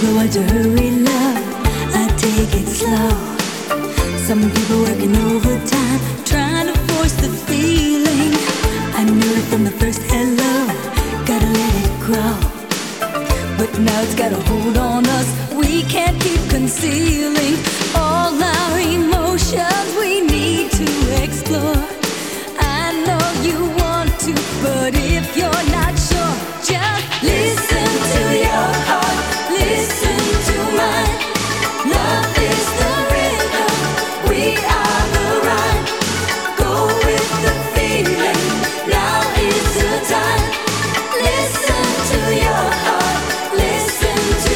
people want to hurry love, I take it slow. Some people working overtime, trying to force the feeling. I knew it from the first hello, gotta let it grow. But now it's got a hold on us, we can't keep concealing all our emotions we need to explore. I know you want to, but if you're not sure, just listen to your heart, listen to mine. Love is the rhythm, we are the rhyme. Go with the feeling, now is the time. Listen to your heart, listen to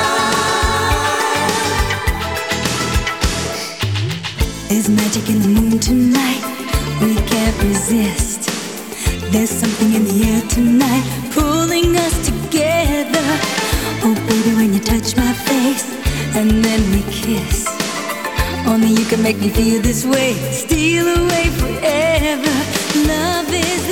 mine. There's magic in the moon tonight, we can't resist. There's something in the air tonight, pulling us together. Oh baby, when you touch my face, and then we kiss. Only you can make me feel this way, steal away forever. Love is